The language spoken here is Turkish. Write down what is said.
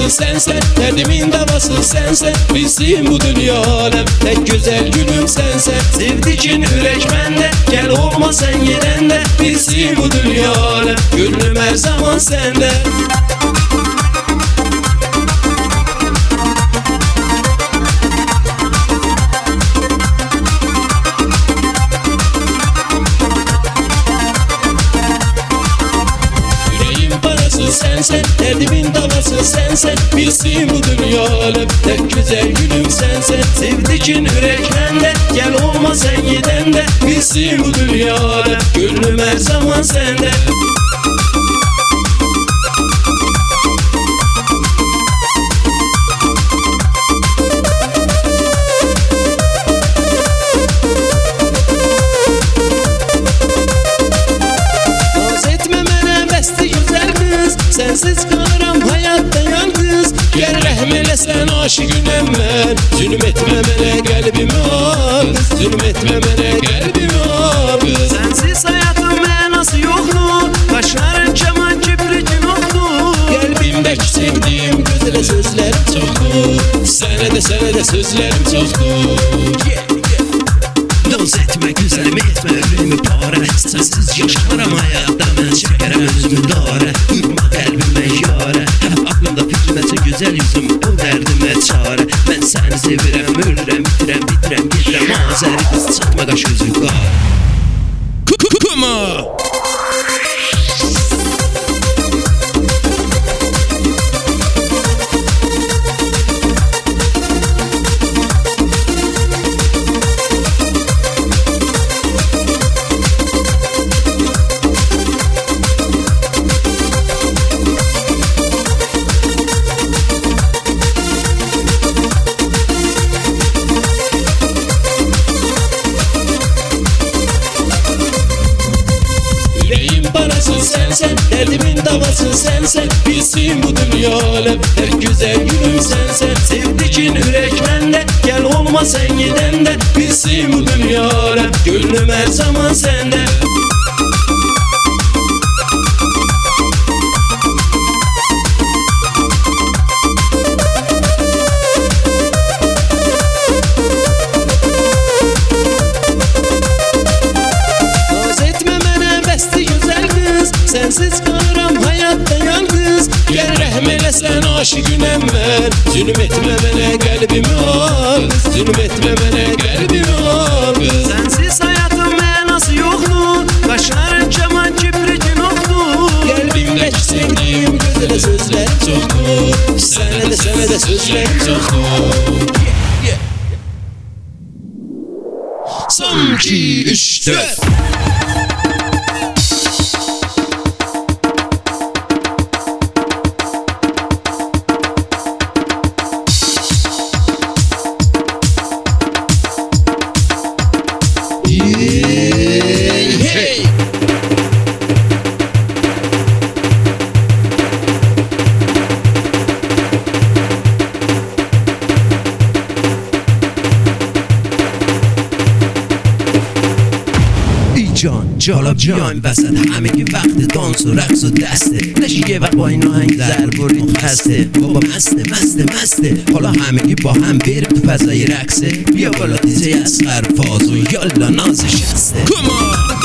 parası sensen, derdimin davası sensen. Bizim bu dünya alem, tek güzel günüm sensen. Sevdiğin yürek bende, gel olma sen gidende. Bizim bu dünya alem, gönlüm her zaman sende. Sensen, derdimin davası sensen. Bilsin bu dünya alem, tek güzel gülüm sensen. Sevdiğin yürek bende, gel olma sen gidende. Bilsin bu dünya alem, gönlüm her zaman sende. Sensiz karam hayatta yalnız. Gel rahmele sen aşıkınım ben. Zulüm etme bana kalbimi al. Zulüm etme bana kalbimi al. Sensiz hayatım nasıl yoklu. Kaşların keman kibritin oklu. Kalbimdeki sevdiğim güzel sözlerim çoktu. Sana da sözlerim çoktu. Dans etme güzelim etme ömrümü pare. Sensiz yaşaram hayatta ben çekerim özümü dare. Durma kalbime yare. Hep aklımda fikrimdesin güzel yüzüm o derdime çare. Ben seni sevirem ölürem bitirem gidirem. Azeri kız çatma kaş gözü kar. Kuma sensen, derdimin davası sensen. Bilsin bu dünya alem, her güzel günüm sensen. Sevdiğin yürek bende, gel olma sen gidende. Bilsin bu dünya alem, gönlüm her zaman sende. Sensiz karam hayatta yalnız. Gel rahmele sen aşıkınım ben. Zulüm etme bana kalbimi al. Zulüm etme bana kalbimi al. Sensiz hayatım nasıl yoklu. Kaşların keman kibritin oklu. Kalbimdeki sevdiğim güzel sözlerim çoktu. Sana da sözlerim çoktu. Son 2, 3, 4. Hey! جالا بیایم وسط همگی وقت دانس و رقص و دسته. نشی یه وقت با این آهنگ ضربوری خسته. بابا مسته حالا همگی با هم بریم تو فضای رقصه. بیا بالا دیجی اصغر فاز و یالا نازش هسته.